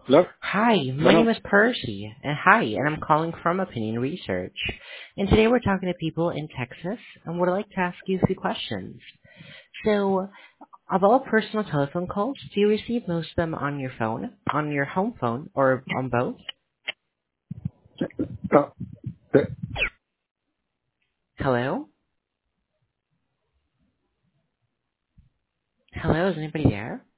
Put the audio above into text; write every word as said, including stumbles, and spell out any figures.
Hello? Hi, my Bueno, name is Percy. And hi, and I'm calling from Opinion Research. And today we're talking to people in Texas, and would like to ask you a few questions. So, of all personal telephone calls, do you receive most of them on your phone, on your home phone, or on both? uh, the, Hello? Hello, is anybody there?